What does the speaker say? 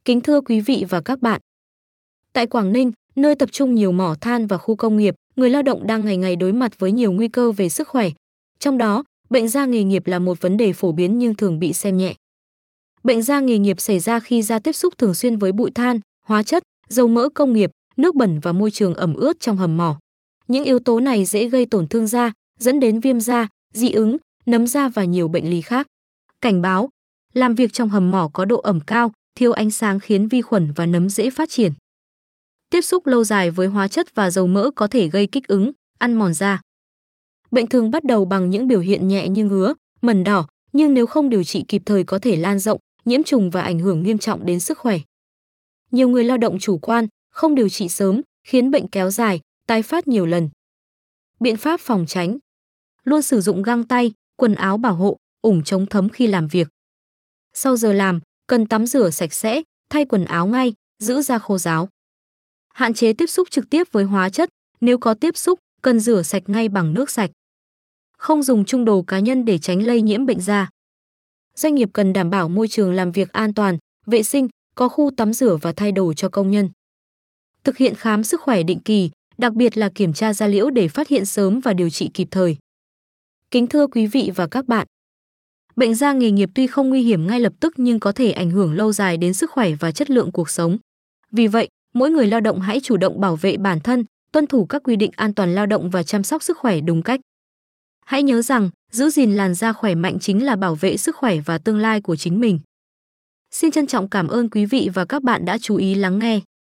Kính thưa quý vị và các bạn, tại Quảng Ninh, nơi tập trung nhiều mỏ than và khu công nghiệp, người lao động đang ngày ngày đối mặt với nhiều nguy cơ về sức khỏe. Trong đó, bệnh da nghề nghiệp là một vấn đề phổ biến nhưng thường bị xem nhẹ. Bệnh da nghề nghiệp xảy ra khi da tiếp xúc thường xuyên với bụi than, hóa chất, dầu mỡ công nghiệp, nước bẩn và môi trường ẩm ướt trong hầm mỏ. Những yếu tố này dễ gây tổn thương da, dẫn đến viêm da, dị ứng, nấm da và nhiều bệnh lý khác. Cảnh báo, làm việc trong hầm mỏ có độ ẩm cao, thiếu ánh sáng khiến vi khuẩn và nấm dễ phát triển. Tiếp xúc lâu dài với hóa chất và dầu mỡ có thể gây kích ứng, ăn mòn da. Bệnh thường bắt đầu bằng những biểu hiện nhẹ như ngứa, mẩn đỏ, nhưng nếu không điều trị kịp thời có thể lan rộng, nhiễm trùng và ảnh hưởng nghiêm trọng đến sức khỏe. Nhiều người lao động chủ quan, không điều trị sớm, khiến bệnh kéo dài, tái phát nhiều lần. Biện pháp phòng tránh: luôn sử dụng găng tay, quần áo bảo hộ, ủng chống thấm khi làm việc. Sau giờ làm, cần tắm rửa sạch sẽ, thay quần áo ngay, giữ da khô ráo. Hạn chế tiếp xúc trực tiếp với hóa chất, nếu có tiếp xúc, cần rửa sạch ngay bằng nước sạch. Không dùng chung đồ cá nhân để tránh lây nhiễm bệnh da. Doanh nghiệp cần đảm bảo môi trường làm việc an toàn, vệ sinh, có khu tắm rửa và thay đồ cho công nhân. Thực hiện khám sức khỏe định kỳ, đặc biệt là kiểm tra da liễu để phát hiện sớm và điều trị kịp thời. Kính thưa quý vị và các bạn, bệnh da nghề nghiệp tuy không nguy hiểm ngay lập tức nhưng có thể ảnh hưởng lâu dài đến sức khỏe và chất lượng cuộc sống. Vì vậy, mỗi người lao động hãy chủ động bảo vệ bản thân, tuân thủ các quy định an toàn lao động và chăm sóc sức khỏe đúng cách. Hãy nhớ rằng, giữ gìn làn da khỏe mạnh chính là bảo vệ sức khỏe và tương lai của chính mình. Xin trân trọng cảm ơn quý vị và các bạn đã chú ý lắng nghe.